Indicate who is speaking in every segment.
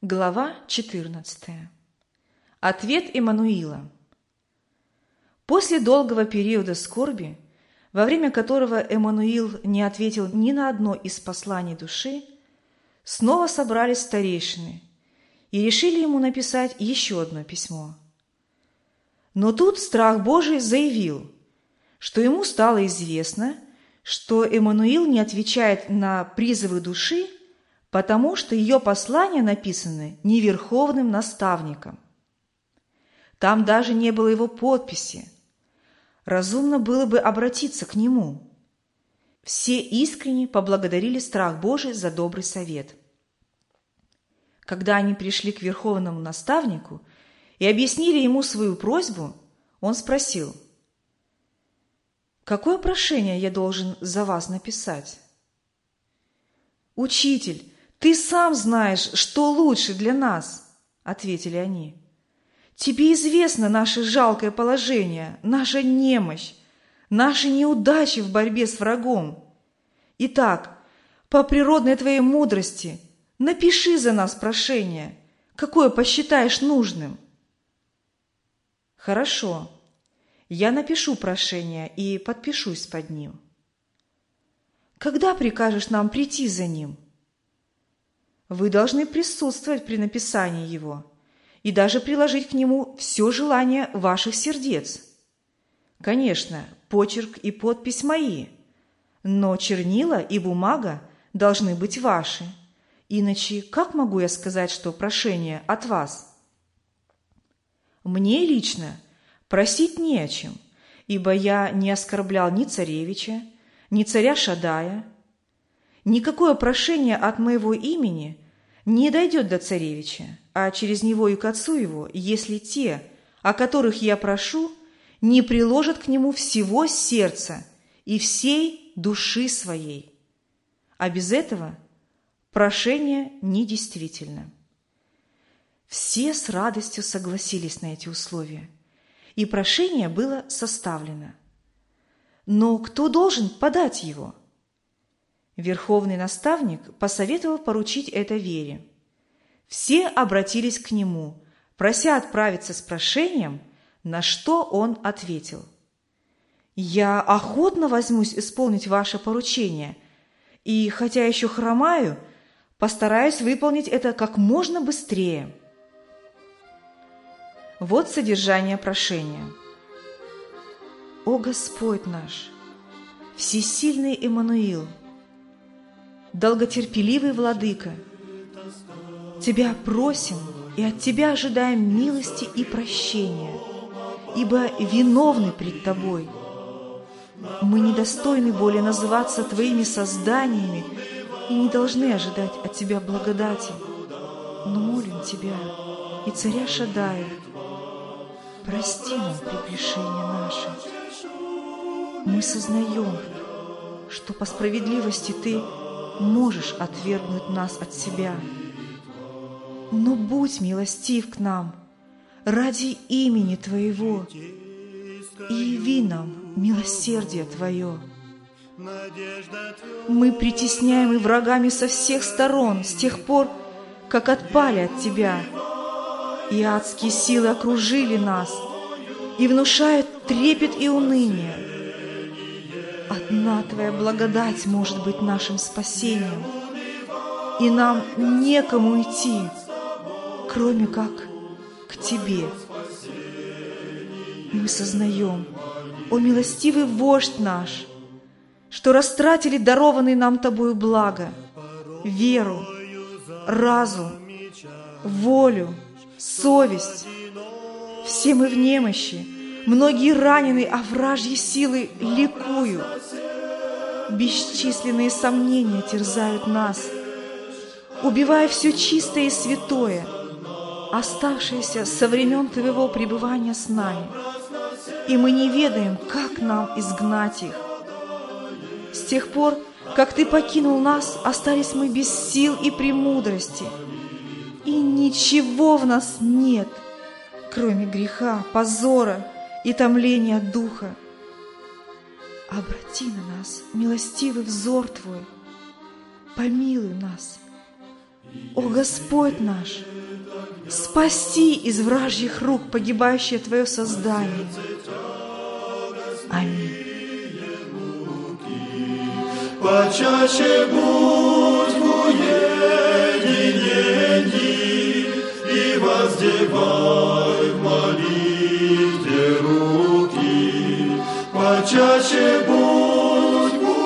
Speaker 1: Глава 14. Ответ Эммануила. После долгого периода скорби, во время которого Эммануил не ответил ни на одно из посланий души, снова собрались старейшины и решили ему написать еще одно письмо. Но тут страх Божий заявил, что ему стало известно, что Эммануил не отвечает на призывы души, потому что ее послания написаны не верховным наставником. Там даже не было его подписи. Разумно было бы обратиться к нему. Все искренне поблагодарили страх Божий за добрый совет. Когда они пришли к верховному наставнику и объяснили ему свою просьбу, он спросил: «Какое прошение я должен за вас написать?» «Учитель, ты сам знаешь, что лучше для нас», — ответили они. «Тебе известно наше жалкое положение, наша немощь, наши неудачи в борьбе с врагом. Итак, по природной твоей мудрости напиши за нас прошение, какое посчитаешь нужным». «Хорошо, я напишу прошение и подпишусь под ним». «Когда прикажешь нам прийти за ним?» «Вы должны присутствовать при написании его и даже приложить к нему все желание ваших сердец. Конечно, почерк и подпись мои, но чернила и бумага должны быть ваши, иначе как могу я сказать, что прошение от вас?» «Мне лично просить не о чем, ибо я не оскорблял ни царевича, ни царя Шадая. Никакое прошение от моего имени не дойдет до царевича, а через него и к отцу его, если те, о которых я прошу, не приложат к нему всего сердца и всей души своей. А без этого прошение недействительно». Все с радостью согласились на эти условия, и прошение было составлено. Но кто должен подать его? Верховный наставник посоветовал поручить это Вере. Все обратились к нему, прося отправиться с прошением, на что он ответил: «Я охотно возьмусь исполнить ваше поручение, и, хотя еще хромаю, постараюсь выполнить это как можно быстрее». Вот содержание прошения. «О Господь наш, всесильный Эммануил, долготерпеливый Владыка, Тебя просим и от Тебя ожидаем милости и прощения, ибо виновны пред Тобой. Мы недостойны более называться Твоими созданиями и не должны ожидать от Тебя благодати, но молим Тебя и царя Шадая: прости нам прегрешения наши. Мы сознаем, что по справедливости Ты можешь отвергнуть нас от себя. Но будь милостив к нам ради имени Твоего и яви нам милосердие Твое. Мы притесняемы врагами со всех сторон с тех пор, как отпали от Тебя, и адские силы окружили нас и внушают трепет и уныние. Одна Твоя благодать может быть нашим спасением, и нам некому идти, кроме как к Тебе. Мы сознаем, о милостивый вождь наш, что растратили дарованные нам Тобою блага, веру, разум, волю, совесть. Все мы в немощи, многие ранены, а вражьи силы ликуют. Бесчисленные сомнения терзают нас, убивая все чистое и святое, оставшееся со времен Твоего пребывания с нами, и мы не ведаем, как нам изгнать их. С тех пор, как Ты покинул нас, остались мы без сил и премудрости, и ничего в нас нет, кроме греха, позора и томления духа. Обрати на нас милостивый взор Твой, помилуй нас. О Господь наш, спасти из вражьих рук погибающее Твое создание. Аминь.
Speaker 2: Почаще будь в уединении и воздевай в молитве руки. Почаще будь в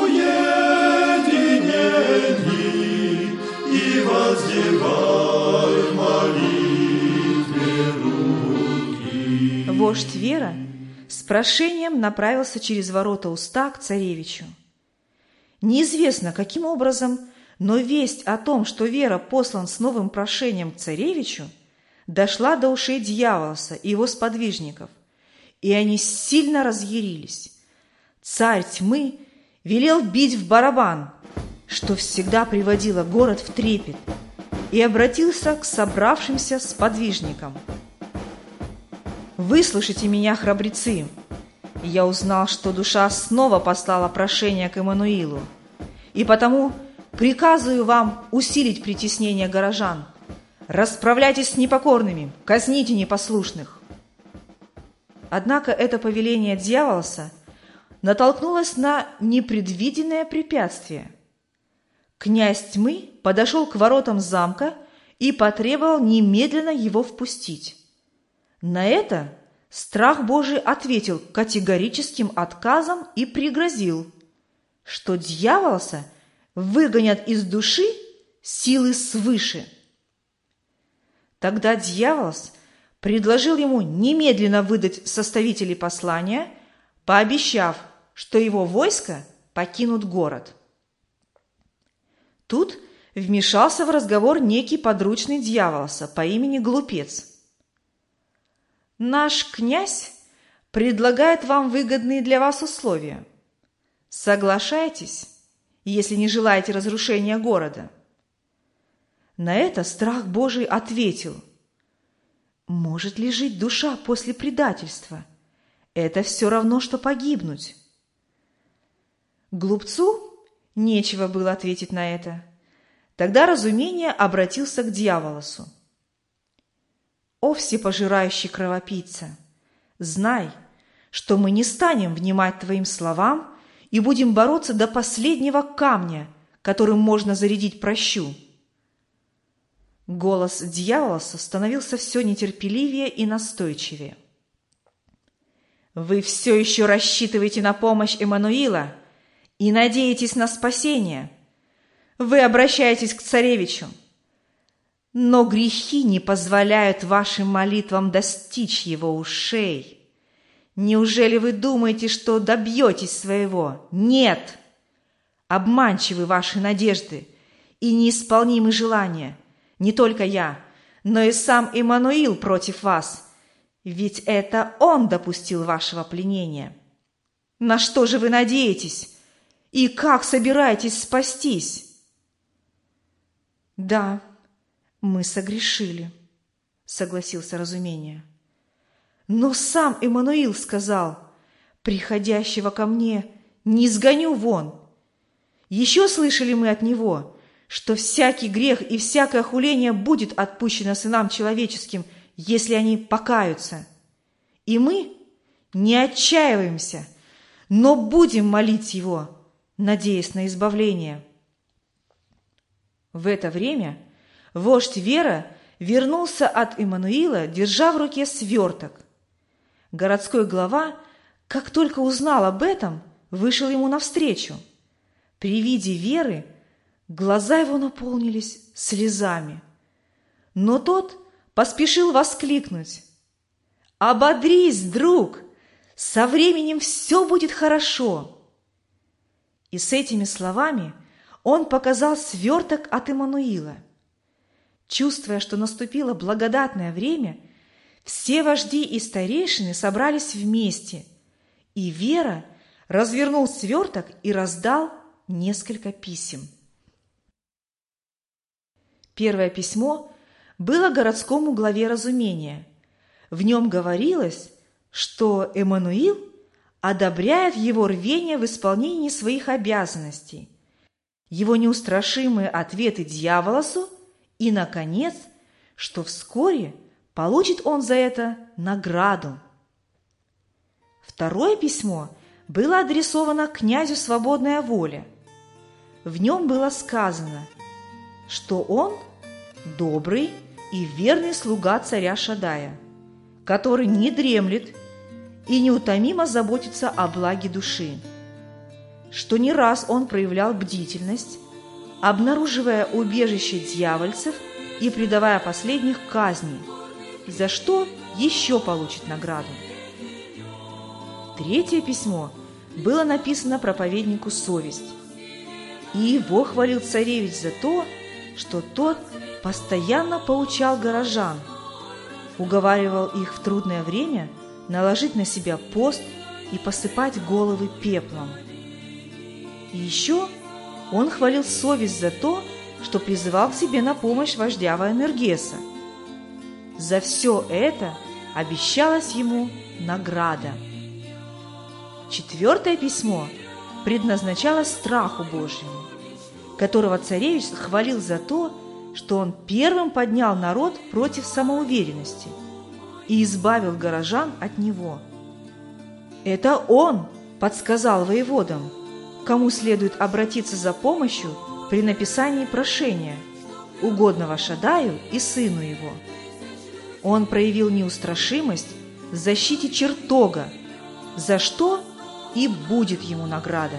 Speaker 2: уединении и воздевай в молитве руки.
Speaker 1: Вождь Вера с прошением направился через ворота уста к царевичу. Неизвестно, каким образом, но весть о том, что Вера послан с новым прошением к царевичу, дошла до ушей Дьяволоса и его сподвижников, и они сильно разъярились. Царь тьмы велел бить в барабан, что всегда приводило город в трепет, и обратился к собравшимся сподвижникам. «Выслушайте меня, храбрецы! Я узнал, что душа снова послала прошение к Эммануилу, и потому приказываю вам усилить притеснение горожан. Расправляйтесь с непокорными, казните непослушных». Однако это повеление Дьяволоса натолкнулось на непредвиденное препятствие. Князь тьмы подошел к воротам замка и потребовал немедленно его впустить. На это Страх Божий ответил категорическим отказом и пригрозил, что Дьяволоса выгонят из души силы свыше. Тогда Дьяволос предложил ему немедленно выдать составителей послания, пообещав, что его войско покинут город. Тут вмешался в разговор некий подручный Дьяволоса по имени Глупец. «Наш князь предлагает вам выгодные для вас условия. Соглашайтесь, если не желаете разрушения города». На это Страх Божий ответил: «Может ли жить душа после предательства? Это все равно, что погибнуть». Глупцу нечего было ответить на это. Тогда разумение обратился к Дьяволосу. «О всепожирающий кровопийца, знай, что мы не станем внимать твоим словам и будем бороться до последнего камня, которым можно зарядить пращу». Голос Дьяволоса становился все нетерпеливее и настойчивее. «Вы все еще рассчитываете на помощь Эммануила и надеетесь на спасение. Вы обращаетесь к царевичу. Но грехи не позволяют вашим молитвам достичь его ушей. Неужели вы думаете, что добьетесь своего? Нет! Обманчивы ваши надежды и неисполнимы желания. Не только я, но и сам Эммануил против вас, ведь это он допустил вашего пленения. На что же вы надеетесь? И как собираетесь спастись?» «Да, мы согрешили», — согласился разумение. «Но сам Эммануил сказал: приходящего ко мне не изгоню вон. Еще слышали мы от него, что всякий грех и всякое хуление будет отпущено сынам человеческим, если они покаются. И мы не отчаиваемся, но будем молить его, надеясь на избавление». В это время вождь Вера вернулся от Эммануила, держа в руке сверток. Городской глава, как только узнал об этом, вышел ему навстречу. При виде Веры глаза его наполнились слезами. Но тот поспешил воскликнуть: «Ободрись, друг! Со временем все будет хорошо!» И с этими словами он показал сверток от Эммануила. Чувствуя, что наступило благодатное время, все вожди и старейшины собрались вместе, и Вера развернул сверток и раздал несколько писем. Первое письмо было городскому главе разумения. В нем говорилось, что Эммануил одобряет его рвение в исполнении своих обязанностей, его неустрашимые ответы Дьяволосу и, наконец, что вскоре получит он за это награду. Второе письмо было адресовано князю Свободная Воля. В нем было сказано, что он добрый и верный слуга царя Шадая, который не дремлет и неутомимо заботится о благе души, что не раз он проявлял бдительность, обнаруживая убежище дьявольцев и предавая последних казни, за что еще получит награду. Третье письмо было написано проповеднику Совесть, и его хвалил царевич за то, что тот постоянно поучал горожан, уговаривал их в трудное время наложить на себя пост и посыпать головы пеплом. И еще он хвалил Совесть за то, что призывал к себе на помощь вождя Ваенергеса. За все это обещалась ему награда. Четвертое письмо предназначалось страху Божьему, которого царевич хвалил за то, что он первым поднял народ против самоуверенности и избавил горожан от него. Это он подсказал воеводам, кому следует обратиться за помощью при написании прошения, угодного Шадаю и сыну его. Он проявил неустрашимость в защите чертога, за что и будет ему награда.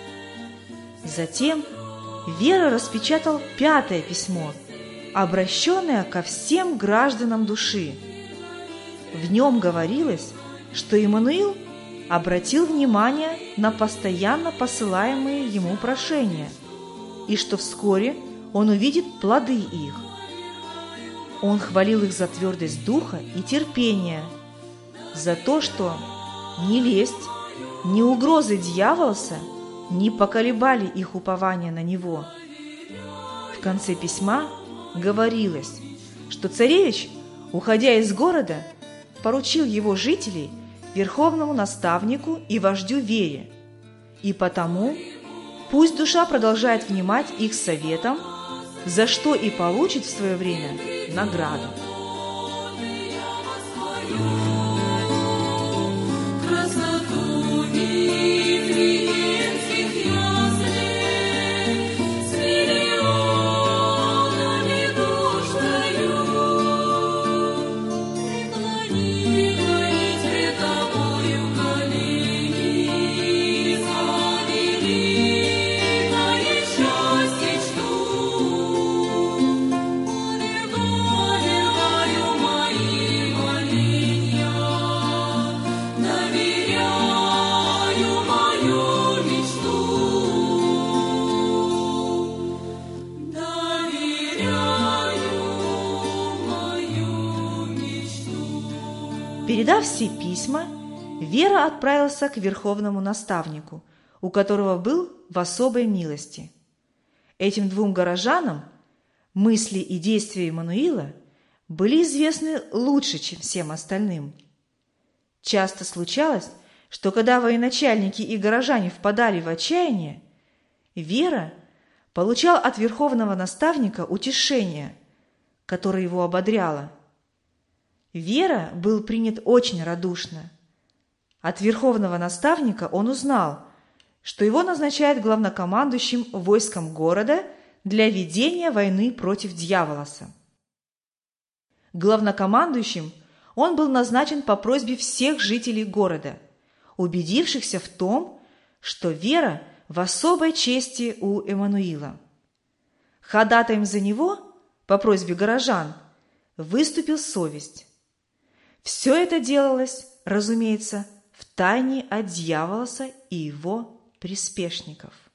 Speaker 1: Затем Вера распечатал пятое письмо, обращенное ко всем гражданам души. В нем говорилось, что Иммануил обратил внимание на постоянно посылаемые ему прошения и что вскоре он увидит плоды их. Он хвалил их за твердость духа и терпение, за то, что ни лесть, ни угрозы дьяволса не поколебали их упование на него. В конце письма говорилось, что царевич, уходя из города, поручил его жителей верховному наставнику и вождю Вере, и потому пусть душа продолжает внимать их советам, за что и получит в свое время награду. Передав все письма, Вера отправился к верховному наставнику, у которого был в особой милости. Этим двум горожанам мысли и действия Иммануила были известны лучше, чем всем остальным. Часто случалось, что когда военачальники и горожане впадали в отчаяние, Вера получал от верховного наставника утешение, которое его ободряло. Вера был принят очень радушно. От верховного наставника он узнал, что его назначают главнокомандующим войском города для ведения войны против дьяволоса. Главнокомандующим он был назначен по просьбе всех жителей города, убедившихся в том, что Вера в особой чести у Иммануила. Ходатаем за него, по просьбе горожан, выступил Совесть. Все это делалось, разумеется, в тайне от дьяволоса и его приспешников.